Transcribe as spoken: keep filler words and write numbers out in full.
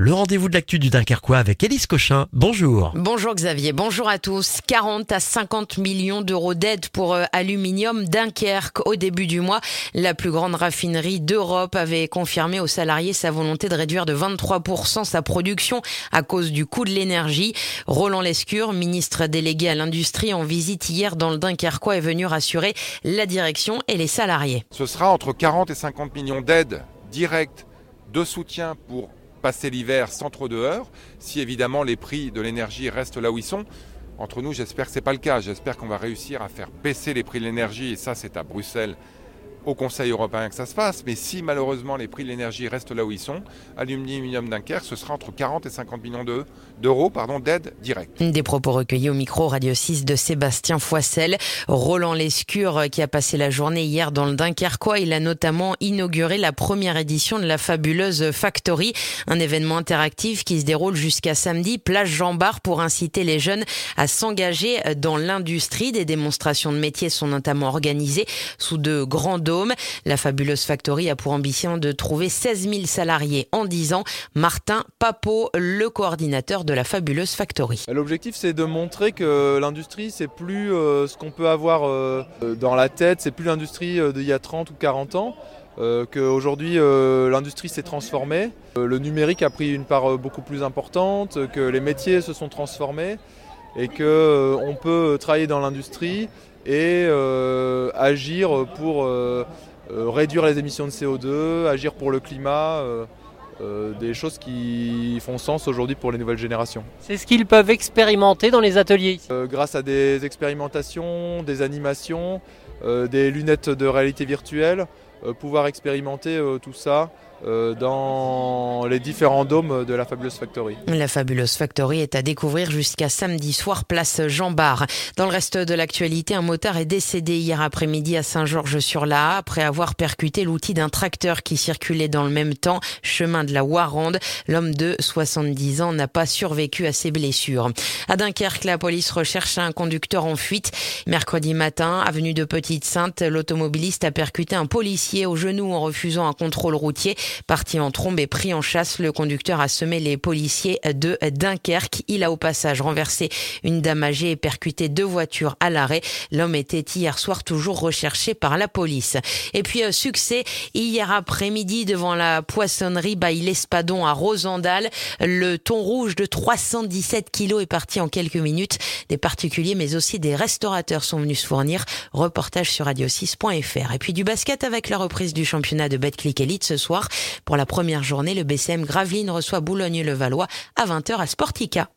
Le rendez-vous de l'actu du Dunkerquois avec Élise Cochin. Bonjour. Bonjour Xavier, bonjour à tous. quarante à cinquante millions d'euros d'aide pour euh, Aluminium Dunkerque au début du mois. La plus grande raffinerie d'Europe avait confirmé aux salariés sa volonté de réduire de vingt-trois pour cent sa production à cause du coût de l'énergie. Roland Lescure, ministre délégué à l'industrie en visite hier dans le Dunkerquois, est venu rassurer la direction et les salariés. Ce sera entre quarante et cinquante millions d'aides directes de soutien pour passer l'hiver sans trop de heurts, si évidemment les prix de l'énergie restent là où ils sont. Entre nous, j'espère que ce n'est pas le cas. J'espère qu'on va réussir à faire baisser les prix de l'énergie, et ça c'est à Bruxelles, au Conseil européen que ça se passe. Mais si malheureusement les prix de l'énergie restent là où ils sont, Aluminium Dunkerque, ce sera entre quarante et cinquante millions d'euros pardon, d'aide directe. Des propos recueillis au micro Radio six de Sébastien Foissel. Roland Lescure, qui a passé la journée hier dans le Dunkerquois, il a notamment inauguré la première édition de la fabuleuse Factory, un événement interactif qui se déroule jusqu'à samedi, place Jean Bart, pour inciter les jeunes à s'engager dans l'industrie. Des démonstrations de métiers sont notamment organisées sous de grands dômes. La fabuleuse Factory a pour ambition de trouver seize mille salariés en dix ans. Martin Papeau, le coordinateur de la fabuleuse Factory. L'objectif, c'est de montrer que l'industrie, c'est plus euh, ce qu'on peut avoir euh, dans la tête, c'est plus l'industrie euh, d'il y a trente ou quarante ans. Euh, qu'aujourd'hui euh, l'industrie s'est transformée, euh, le numérique a pris une part euh, beaucoup plus importante, que les métiers se sont transformés et qu'on euh, peut travailler dans l'industrie et euh, agir pour euh, euh, réduire les émissions de C O deux, agir pour le climat, euh, euh, des choses qui font sens aujourd'hui pour les nouvelles générations. C'est ce qu'ils peuvent expérimenter dans les ateliers ici. Euh, grâce à des expérimentations, des animations, euh, des lunettes de réalité virtuelle, euh, pouvoir expérimenter euh, tout ça euh, dans les différents dômes de la fabuleuse Factory. La fabuleuse Factory est à découvrir jusqu'à samedi soir, place Jean Bart. Dans le reste de l'actualité, un motard est décédé hier après-midi à Saint-Georges-sur-Laa après avoir percuté l'outil d'un tracteur qui circulait dans le même temps, chemin de la Warande. L'homme de soixante-dix ans n'a pas survécu à ses blessures. À Dunkerque, la police recherche un conducteur en fuite. Mercredi matin, avenue de Petite-Sainte, l'automobiliste a percuté un policier au genou en refusant un contrôle routier. Parti en trombe et pris en chasse, le conducteur a semé les policiers de Dunkerque. Il a au passage renversé une dame âgée et percuté deux voitures à l'arrêt. L'homme était hier soir toujours recherché par la police. Et puis euh, succès hier après-midi devant la poissonnerie Bailly-l'Espadon à Rosendal. Le thon rouge de trois cent dix-sept kilos est parti en quelques minutes. Des particuliers mais aussi des restaurateurs sont venus se fournir. Reportage sur radio six point f r. Et puis du basket avec la reprise du championnat de Betclic Elite ce soir. Pour la première journée, le B C M Gravelines reçoit Boulogne-le-Valois à vingt heures à Sportica.